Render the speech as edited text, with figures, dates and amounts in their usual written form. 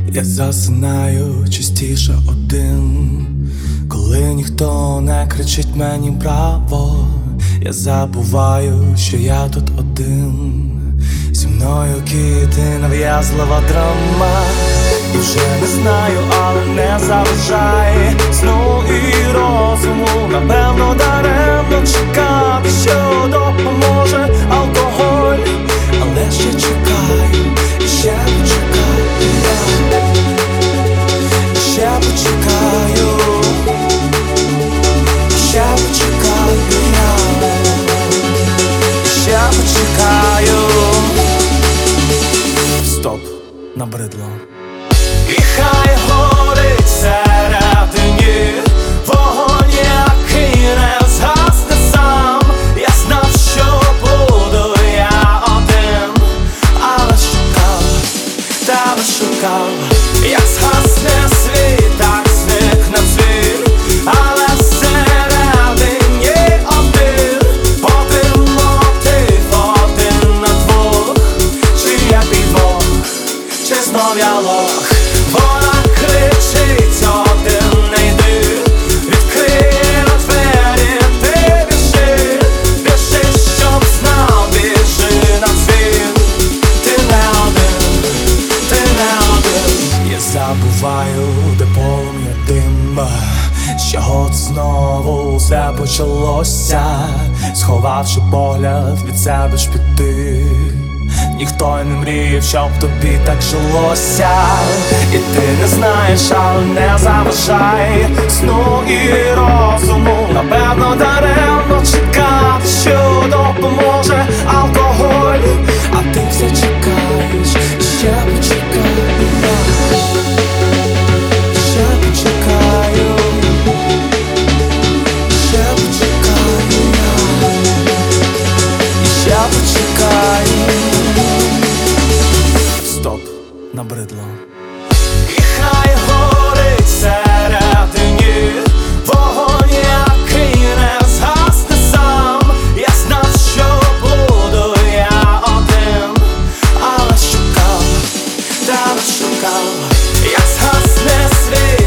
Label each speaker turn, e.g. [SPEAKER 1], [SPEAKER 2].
[SPEAKER 1] Я засинаю частіше один, коли ніхто не кричить мені браво. Я забуваю, що я тут один. Зі мною кіти нав'язлива драма. І вже не знаю, але не заважай сну і розуму. Напевно, даремно чекати, що допоможе алкоголь. Але ще чекаю, ще почекаю, ще почекаю, ще почекаю, ще почекаю. Стоп, набридло. І хай горить всередині вогонь, який не згасне сам. Я знав, що буду я один, але шукав, тебе шукав. Як згасне світ, так зникне світ, але всередині один. Один мотив, один на двох. Чи я підвох, чи знов я лох? Вона кричить, один не йди. Відкриє двері, ти біжи. Біжи, щоб знав, біжи на світ. Ти не один, ти не один. Я забуваю, де полум'я дим, з чого знову все почалося. Сховавши погляд, від себе ж піти. Ніхто й не мріяв, щоб тобі так жилося. І ти не знаєш, але не заважай сну і розуму. Напевно, даремно чекати, що допоможе алкоголь. А ти все чекаєш, ще почекаю, ще почекаю, ще почекаю, ще почекаю. Стоп, набридло. І хай горить всередині вогонь, який не згасне сам. Я знав, що буду я один, але шукав, тебе шукав. Як згасне світ,